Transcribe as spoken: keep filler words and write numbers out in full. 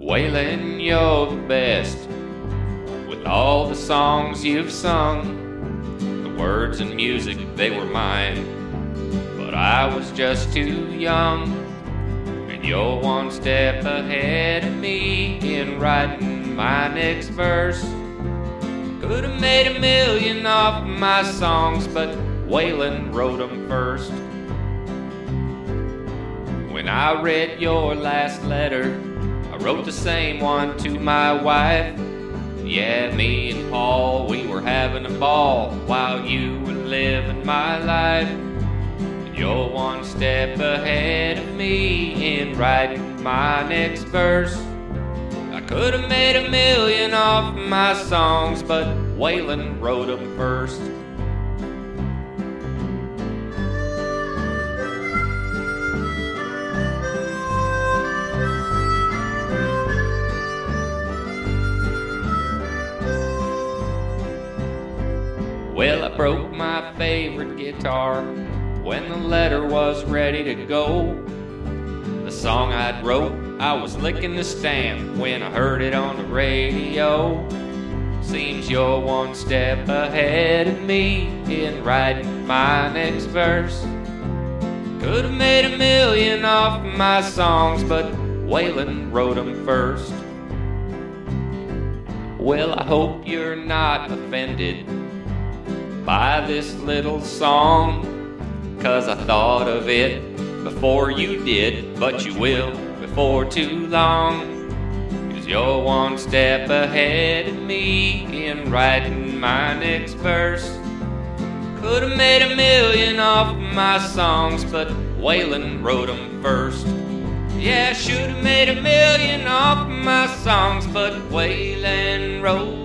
Waylon, you're the best with all the songs you've sung. The words and music, they were mine, but I was just too young. And you're one step ahead of me in writing my next verse. Could have made a million off of my songs, but Waylon wrote them first. When I read your last letter, I wrote the same one to my wife. Yeah, me and Paul, we were having a ball while you were living my life. And you're one step ahead of me in writing my next verse. I could have made a million off my songs, but Waylon wrote them first. Well, I broke my favorite guitar when the letter was ready to go. The song I'd wrote, I was licking the stamp when I heard it on the radio. Seems you're one step ahead of me in writing my next verse. Could have made a million off of my songs, but Waylon wrote them first. Well, I hope you're not offended by this little song, 'cause I thought of it before you did, but you will before too long. 'Cause you're one step ahead of me in writing my next verse. Could have made a million off of my songs, but Waylon wrote them first. Yeah, should have made a million off of my songs, but Waylon wrote